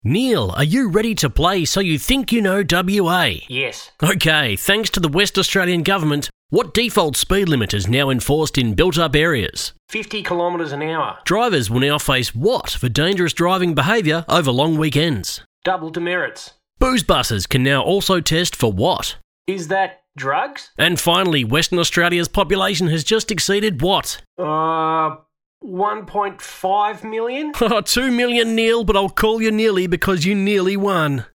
Neil, are you ready to play So You Think You Know WA? Yes. Okay, thanks to the West Australian Government, what default speed limit is now enforced in built-up areas? 50 kilometres an hour. Drivers will now face what for dangerous driving behaviour over long weekends? Double demerits. Booze buses can now also test for what? Is that drugs? And finally, Western Australia's population has just exceeded what? 1.5 million? 2 million, Neil, but I'll call you Nearly because you nearly won.